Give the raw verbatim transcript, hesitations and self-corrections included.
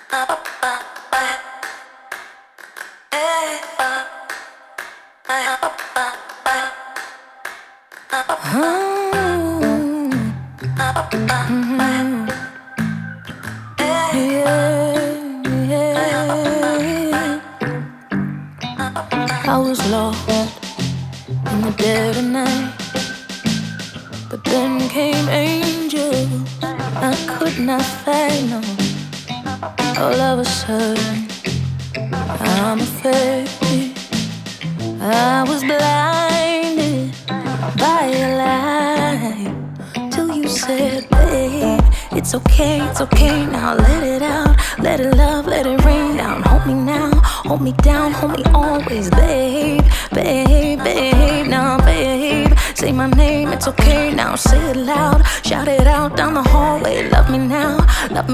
I was lost in the dead of night, but then came angels I could not find them. All of a sudden, I'm afraid I was blinded by a light till you said, babe, it's okay, it's okay now, let it out, let it love, let it rain down. Hold me now, hold me down, hold me always, babe, babe, babe, now, babe. Say my name, it's okay now, say it loud, shout it out down the hallway. Love me now, love me